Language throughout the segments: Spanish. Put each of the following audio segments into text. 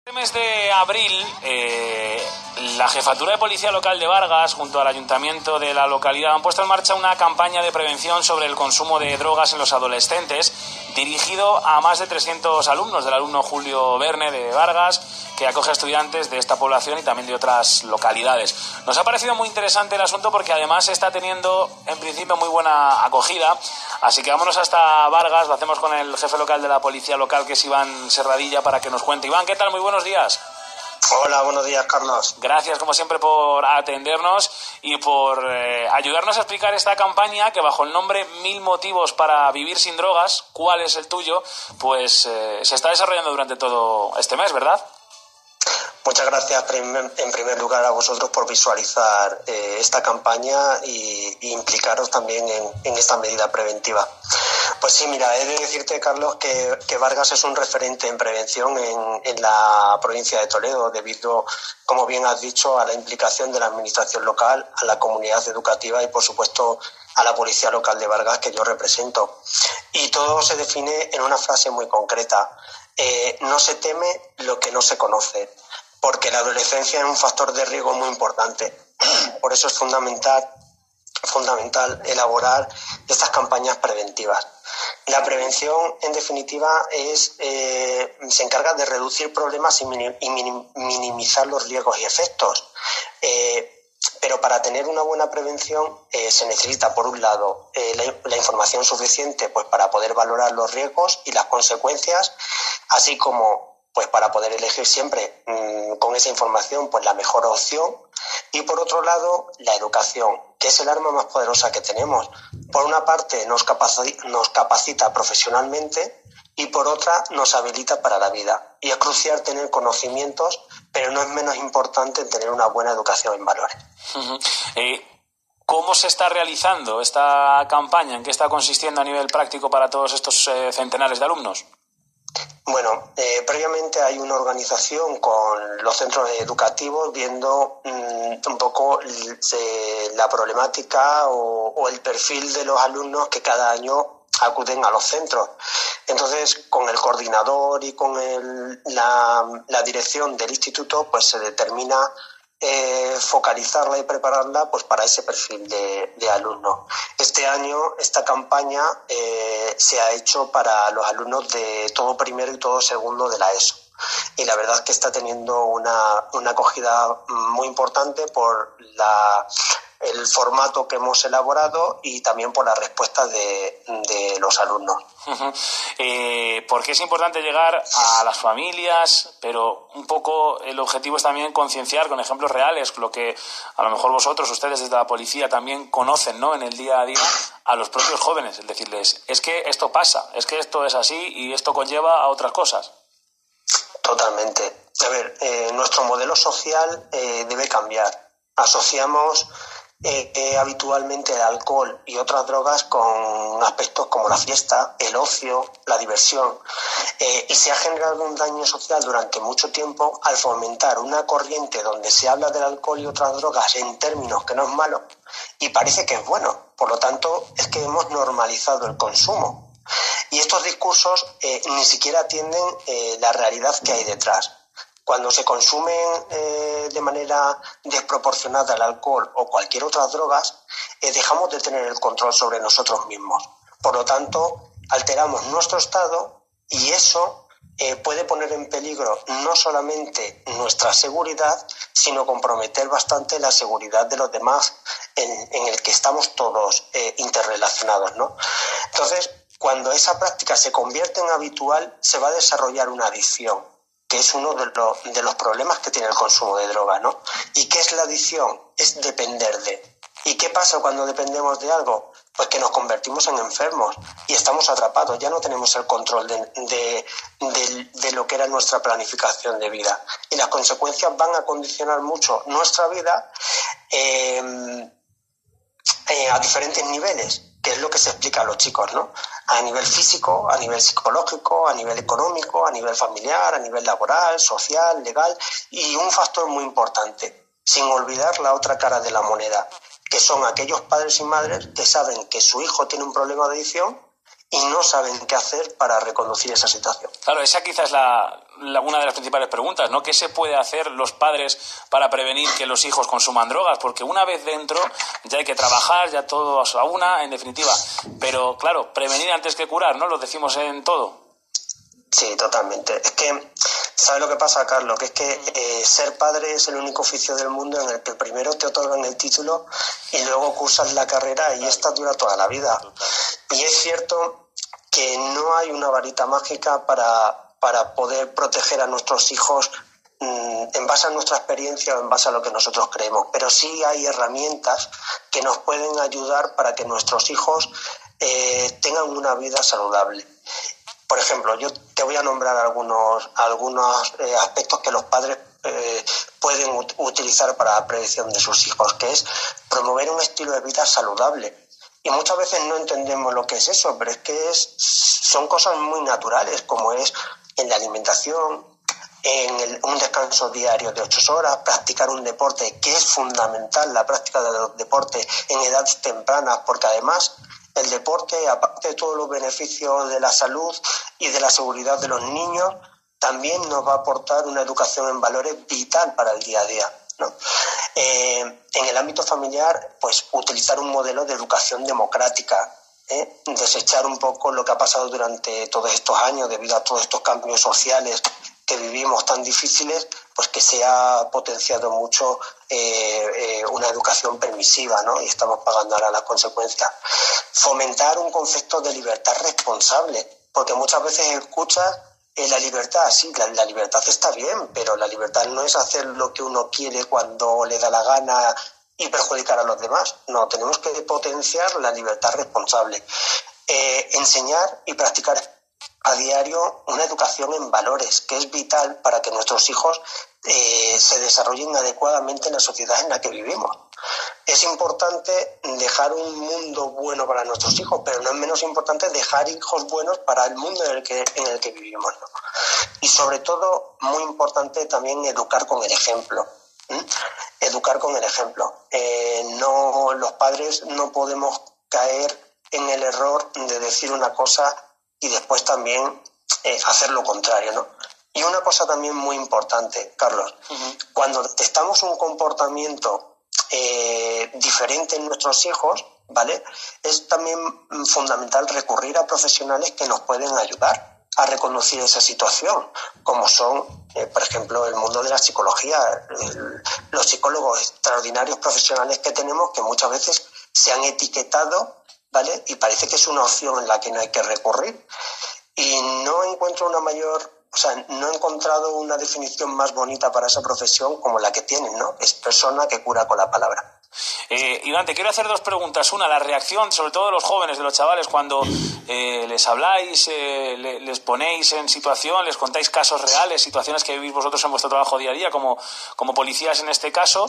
Este mes de abril, la Jefatura de Policía Local de Vargas, junto al Ayuntamiento de la localidad, han puesto en marcha una campaña de prevención sobre el consumo de drogas en los adolescentes, dirigido a más de 300 alumnos del alumno Julio Verne de Vargas, que acoge a estudiantes de esta población y también de otras localidades. Nos ha parecido muy interesante el asunto porque además está teniendo, en principio, muy buena acogida. Así que vámonos hasta Vargas, lo hacemos con el jefe local de la policía local, que es Iván Serradilla, para que nos cuente. Iván, ¿qué tal? Muy buenos días. Hola, buenos días, Carlos. Gracias, como siempre, por atendernos y por ayudarnos a explicar esta campaña que, bajo el nombre 1000 motivos para vivir sin drogas, ¿cuál es el tuyo? Pues se está desarrollando durante todo este mes, ¿verdad? Muchas gracias en primer lugar a vosotros por visualizar esta campaña y implicaros también en esta medida preventiva. Pues sí, mira, he de decirte, Carlos, que Vargas es un referente en prevención en la provincia de Toledo, debido, como bien has dicho, a la implicación de la administración local, a la comunidad educativa y, por supuesto, a la policía local de Vargas, que yo represento. Y todo se define en una frase muy concreta: no se teme lo que no se conoce, porque la adolescencia es un factor de riesgo muy importante. Por eso es fundamental elaborar estas campañas preventivas. La prevención, en definitiva, se encarga de reducir problemas y minimizar los riesgos y efectos. Pero para tener una buena prevención se necesita, por un lado, la información suficiente, pues, para poder valorar los riesgos y las consecuencias, así como, pues, para poder elegir siempre con esa información, pues, la mejor opción. Y por otro lado, la educación, que es el arma más poderosa que tenemos. Por una parte nos capacita profesionalmente y por otra nos habilita para la vida. Y es crucial tener conocimientos, pero no es menos importante tener una buena educación en valores. ¿Cómo se está realizando esta campaña? ¿En qué está consistiendo a nivel práctico para todos estos centenares de alumnos? Bueno, previamente hay una organización con los centros educativos viendo un poco la problemática o el perfil de los alumnos que cada año acuden a los centros. Entonces, con el coordinador y con la dirección del instituto, pues se determina focalizarla y prepararla, pues, para ese perfil de alumnos. Este año esta campaña se ha hecho para los alumnos de todo primero y todo segundo de la ESO, y la verdad es que está teniendo una acogida muy importante por el formato que hemos elaborado y también por la respuesta de los alumnos. Porque es importante llegar a las familias, pero un poco el objetivo es también concienciar con ejemplos reales, lo que a lo mejor ustedes desde la policía también conocen, ¿no?, en el día a día, a los propios jóvenes, es decirles, es que esto pasa, es que esto es así y esto conlleva a otras cosas. Totalmente. A ver, nuestro modelo social debe cambiar. Asociamos habitualmente el alcohol y otras drogas con aspectos como la fiesta, el ocio, la diversión, y se ha generado un daño social durante mucho tiempo al fomentar una corriente donde se habla del alcohol y otras drogas en términos que no es malo y parece que es bueno. Por lo tanto, es que hemos normalizado el consumo y estos discursos ni siquiera atienden la realidad que hay detrás. Cuando se consumen de manera desproporcionada el alcohol o cualquier otra drogas, dejamos de tener el control sobre nosotros mismos. Por lo tanto, alteramos nuestro estado y eso puede poner en peligro no solamente nuestra seguridad, sino comprometer bastante la seguridad de los demás, en el que estamos todos interrelacionados, ¿no? Entonces, cuando esa práctica se convierte en habitual, se va a desarrollar una adicción, que es uno de los problemas que tiene el consumo de droga, ¿no? ¿Y qué es la adicción? Es depender de. ¿Y qué pasa cuando dependemos de algo? Pues que nos convertimos en enfermos y estamos atrapados, ya no tenemos el control de lo que era nuestra planificación de vida. Y las consecuencias van a condicionar mucho nuestra vida a diferentes niveles, que es lo que se explica a los chicos, ¿no? A nivel físico, a nivel psicológico, a nivel económico, a nivel familiar, a nivel laboral, social, legal, y un factor muy importante, sin olvidar la otra cara de la moneda, que son aquellos padres y madres que saben que su hijo tiene un problema de adicción y no saben qué hacer para reconducir esa situación. Claro, esa quizás es una de las principales preguntas, ¿no? ¿Qué se puede hacer los padres para prevenir que los hijos consuman drogas? Porque una vez dentro ya hay que trabajar, ya todos a una, en definitiva. Pero claro, prevenir antes que curar, ¿no? Lo decimos en todo. Sí, totalmente. Es que, ¿sabes lo que pasa, Carlos? Que es que ser padre es el único oficio del mundo en el que primero te otorgan el título y luego cursas la carrera y esta dura toda la vida. Y es cierto que no hay una varita mágica para poder proteger a nuestros hijos en base a nuestra experiencia o en base a lo que nosotros creemos, pero sí hay herramientas que nos pueden ayudar para que nuestros hijos tengan una vida saludable. Por ejemplo, yo te voy a nombrar algunos aspectos que los padres pueden utilizar para la prevención de sus hijos, que es promover un estilo de vida saludable. Y muchas veces no entendemos lo que es eso, pero es que son cosas muy naturales, como es en la alimentación, un descanso diario de 8 horas, practicar un deporte, que es fundamental la práctica de los deportes en edades tempranas, porque además el deporte, aparte de todos los beneficios de la salud y de la seguridad de los niños, también nos va a aportar una educación en valores vital para el día a día, ¿no? En el ámbito familiar, pues utilizar un modelo de educación democrática, desechar un poco lo que ha pasado durante todos estos años debido a todos estos cambios sociales que vivimos tan difíciles, pues que se ha potenciado mucho una educación permisiva, ¿no? Y estamos pagando ahora las consecuencias. Fomentar un concepto de libertad responsable, porque muchas veces escuchas la libertad, sí, la libertad está bien, pero la libertad no es hacer lo que uno quiere cuando le da la gana y perjudicar a los demás. No, tenemos que potenciar la libertad responsable. Enseñar y practicar a diario una educación en valores, que es vital para que nuestros hijos se desarrollen adecuadamente en la sociedad en la que vivimos. Es importante dejar un mundo bueno para nuestros hijos, pero no es menos importante dejar hijos buenos para el mundo en el que vivimos, ¿no? Y sobre todo, muy importante también educar con el ejemplo. Educar con el ejemplo. Los padres no podemos caer en el error de decir una cosa y después también hacer lo contrario, ¿no? Y una cosa también muy importante, Carlos, cuando detectamos un comportamiento diferente en nuestros hijos, ¿vale? Es también fundamental recurrir a profesionales que nos pueden ayudar a reconducir esa situación, como son, por ejemplo, el mundo de la psicología, los psicólogos extraordinarios profesionales que tenemos, que muchas veces se han etiquetado, ¿vale? Y parece que es una opción en la que no hay que recurrir. Y no encuentro no he encontrado una definición más bonita para esa profesión como la que tienen, ¿no? Es persona que cura con la palabra. Iván, te quiero hacer dos preguntas. Una, la reacción, sobre todo de los jóvenes, de los chavales, cuando les habláis, les ponéis en situación, les contáis casos reales, situaciones que vivís vosotros en vuestro trabajo día a día, como policías en este caso.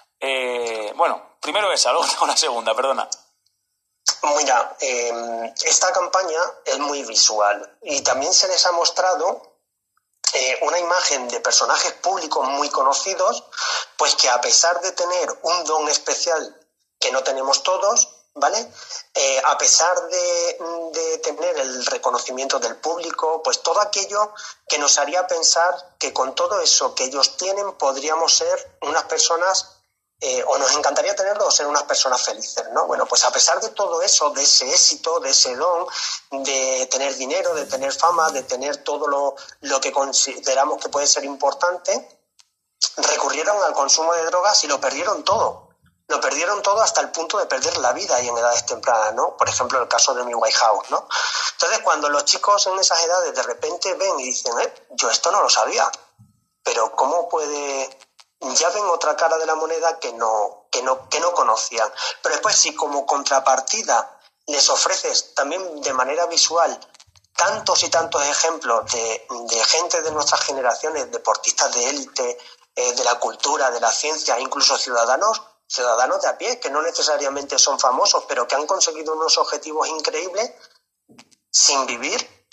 Bueno, primero esa, luego tengo la segunda, perdona. Mira, esta campaña es muy visual y también se les ha mostrado una imagen de personajes públicos muy conocidos, pues que a pesar de tener un don especial que no tenemos todos, ¿vale? A pesar de tener el reconocimiento del público, pues todo aquello que nos haría pensar que con todo eso que ellos tienen podríamos ser unas personas o nos encantaría tenerlo o ser unas personas felices, ¿no? Bueno, pues a pesar de todo eso, de ese éxito, de ese don, de tener dinero, de tener fama, de tener todo lo que consideramos que puede ser importante, recurrieron al consumo de drogas y lo perdieron todo. Lo perdieron todo hasta el punto de perder la vida y en edades tempranas, ¿no? Por ejemplo, el caso de Amy Winehouse, ¿no? Entonces, cuando los chicos en esas edades de repente ven y dicen, yo esto no lo sabía, pero ¿cómo puede...? Ya ven otra cara de la moneda que no conocían. Pero después, si como contrapartida les ofreces también de manera visual tantos y tantos ejemplos de gente de nuestras generaciones, deportistas de élite, de la cultura, de la ciencia, incluso ciudadanos de a pie, que no necesariamente son famosos, pero que han conseguido unos objetivos increíbles sin vivir,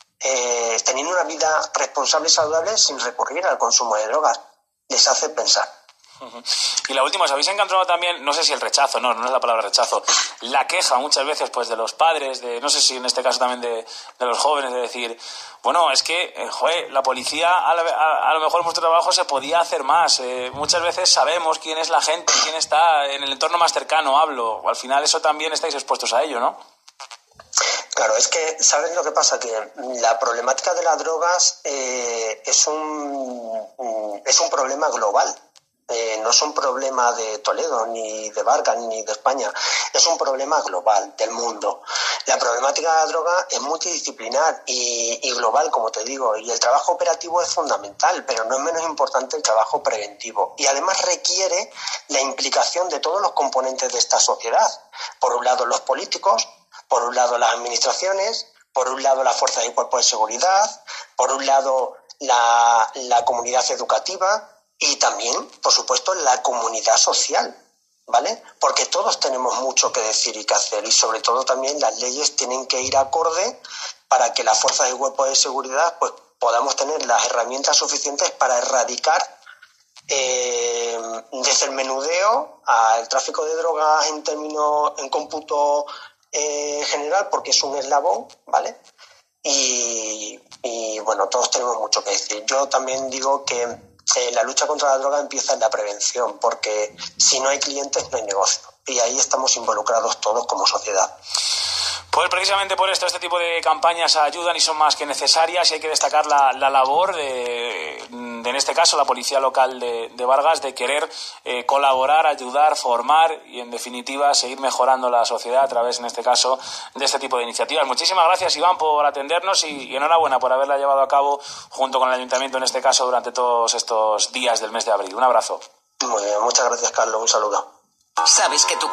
teniendo una vida responsable y saludable sin recurrir al consumo de drogas, les hace pensar. Y la última, ¿os habéis encontrado también, no sé si el rechazo, no es la palabra rechazo, la queja muchas veces pues de los padres, no sé si en este caso también de los jóvenes, de decir, bueno, es que, la policía a lo mejor en vuestro trabajo se podía hacer más, muchas veces sabemos quién es la gente, quién está en el entorno más cercano, hablo, al final eso también estáis expuestos a ello, ¿no? Claro, es que, ¿sabes lo que pasa? Que la problemática de las drogas es un problema global. No es un problema de Toledo, ni de Vargas, ni de España. Es un problema global, del mundo. La problemática de la droga es multidisciplinar y global, como te digo, y el trabajo operativo es fundamental, pero no es menos importante el trabajo preventivo. Y además requiere la implicación de todos los componentes de esta sociedad. Por un lado, los políticos, por un lado, las administraciones, por un lado, las fuerzas y cuerpos de seguridad, por un lado, la comunidad educativa, y también, por supuesto, la comunidad social, ¿vale? Porque todos tenemos mucho que decir y que hacer, y sobre todo también las leyes tienen que ir acorde para que las fuerzas y cuerpos de seguridad pues podamos tener las herramientas suficientes para erradicar desde el menudeo al tráfico de drogas en cómputo general, porque es un eslabón, ¿vale? Y bueno, todos tenemos mucho que decir. Yo también digo que la lucha contra la droga empieza en la prevención, porque si no hay clientes no hay negocio, y ahí estamos involucrados todos como sociedad. Pues precisamente por esto, este tipo de campañas ayudan y son más que necesarias, y hay que destacar la labor de, en este caso, la Policía Local de Vargas, de querer colaborar, ayudar, formar y, en definitiva, seguir mejorando la sociedad a través, en este caso, de este tipo de iniciativas. Muchísimas gracias, Iván, por atendernos y enhorabuena por haberla llevado a cabo junto con el Ayuntamiento, en este caso, durante todos estos días del mes de abril. Un abrazo. Muy bien, muchas gracias, Carlos. Un saludo. ¿Sabes que tu